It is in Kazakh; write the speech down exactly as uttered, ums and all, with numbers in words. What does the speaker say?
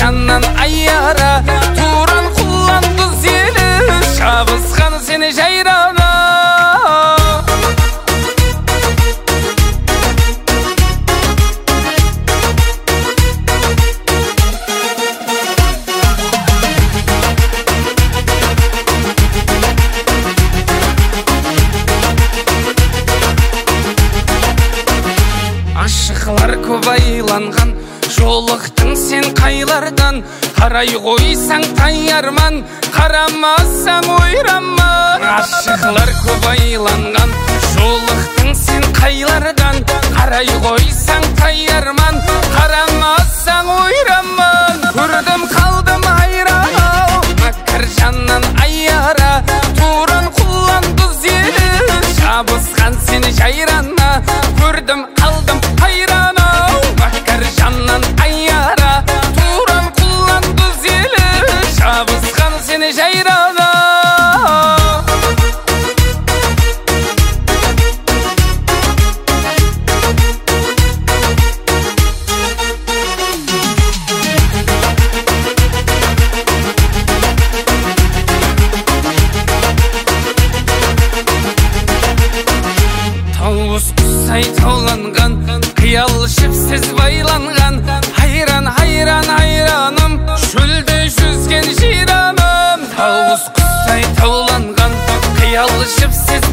жаннан айара, туран құланды сені, шабысқан сені жайрана. Ашықлар көп айланған, жолықтың сен қайлардан. Қарай қойсаң қайарман, қарамасаң ойраман. Ашықлар көп айланған, жолықтың сен қайлардан. Қарай қойсаң қайарман, қарамасаң ойраман. Көрдім қалдым айрау, мәкір жаннан айара, туран құланды зелі, шабысқан сені жайрана. Көрдім қалдым айрана, мәкір жаннан айара, туран құланды зелі, шабысқан сені жайрана. Тауыз құсай тауланған, қиял шіпсіз байланған. Хайран, хайран, хайраным, шөлде жүзген жирамым. Тауыз құсай тауланған, қиял шіпсіз